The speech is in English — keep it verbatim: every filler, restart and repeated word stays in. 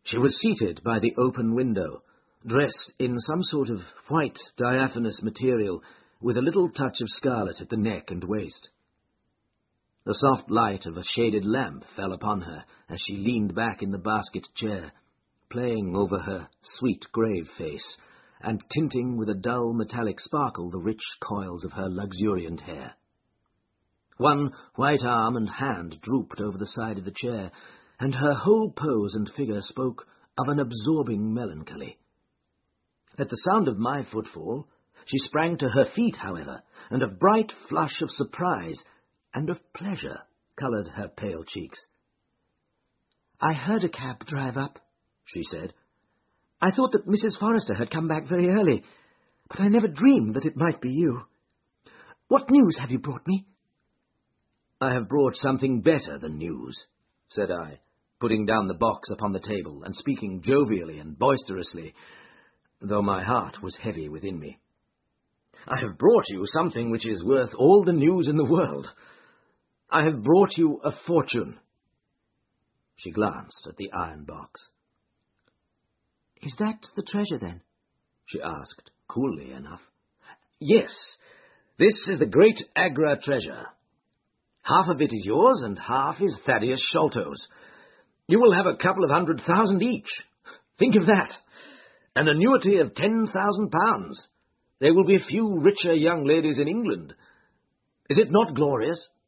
She was seated by the open window, dressed in some sort of white diaphanous material with a little touch of scarlet at the neck and waist. The soft light of a shaded lamp fell upon her as she leaned back in the basket chair, playing over her sweet grave face, and tinting with a dull metallic sparkle the rich coils of her luxuriant hair. One white arm and hand drooped over the side of the chair, and her whole pose and figure spoke of an absorbing melancholy. At the sound of my footfall, she sprang to her feet, however, and a bright flush of surprise and of pleasure coloured her pale cheeks. "I heard a cab drive up," she said. "I thought that Missus Forrester had come back very early, but I never dreamed that it might be you. What news have you brought me?" "I have brought something better than news," said I, putting down the box upon the table and speaking jovially and boisterously, though my heart was heavy within me. "I have brought you something which is worth all the news in the world. I have brought you a fortune." She glanced at the iron box. "Is that the treasure, then?" she asked, coolly enough. "Yes, this is the great Agra treasure. Half of it is yours, and half is Thaddeus Sholto's. You will have a couple of hundred thousand each. Think of that! An annuity of ten thousand pounds. There will be few richer young ladies in England. Is it not glorious?"